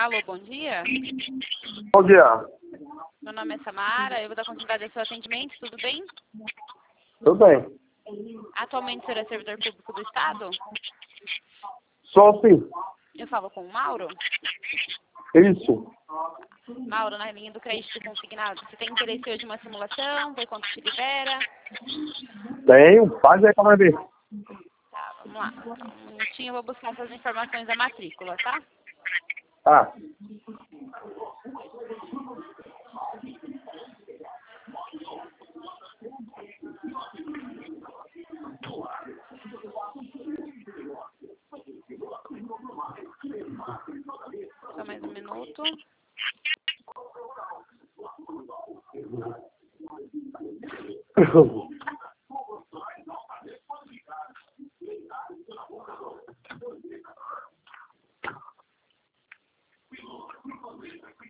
Alô, bom dia. Bom dia. Meu nome é Samara, eu vou dar continuidade ao seu atendimento, tudo bem? Tudo bem. Atualmente o senhor é servidor público do Estado? Só sim. Eu falo com o Mauro. Isso. Mauro, na linha do crédito consignado, você tem interesse hoje em uma simulação? Vê quanto se libera? Tenho. Faz aí pra nós ver. Tá, vamos lá. Só um minutinho, eu vou buscar essas informações da matrícula, tá? Ah. Só mais um minuto.